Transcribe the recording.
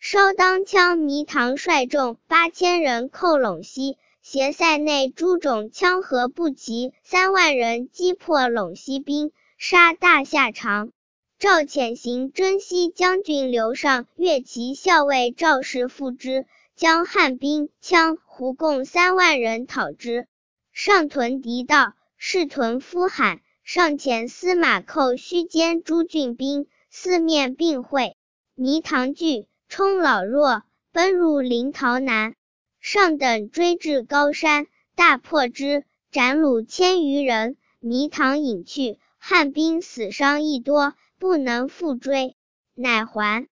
稍当羌糜唐率众8000人寇陇西，携塞内诸种羌和步骑3万人击破陇西兵，杀大夏长。赵遣行征西将军刘尚、越骑校尉赵氏附之，将汉兵、羌、胡共3万人讨之。上屯敌道，士屯夫罕，上遣司马寇须歼诸郡兵，四面并会。糜唐惧，冲老弱，奔入临洮南。上等追至高山，大破之，斩虏1000余人。糜唐引去，汉兵死伤亦多，不能复追，乃还。